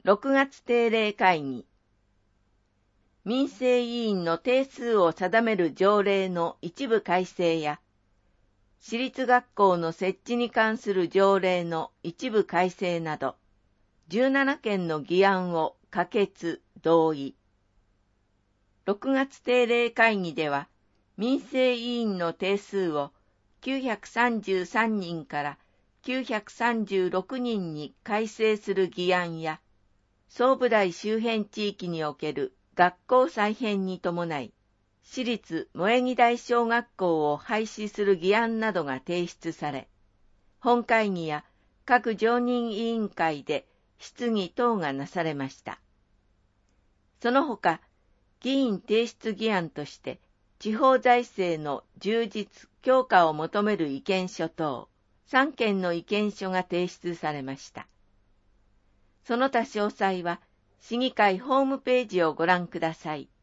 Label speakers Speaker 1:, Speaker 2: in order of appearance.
Speaker 1: 6月定例会議。民政委員の定数を定める条例の一部改正や、私立学校の設置に関する条例の一部改正など、17件の議案を可決・同意。6月定例会議では、民政委員の定数を933人から936人に改正する議案や、総武台周辺地域における学校再編に伴い、私立萌木台小学校を廃止する議案などが提出され、本会議や各常任委員会で質疑等がなされました。その他、議員提出議案として、地方財政の充実・強化を求める意見書等、3件の意見書が提出されました。その他詳細は、市議会ホームページをご覧ください。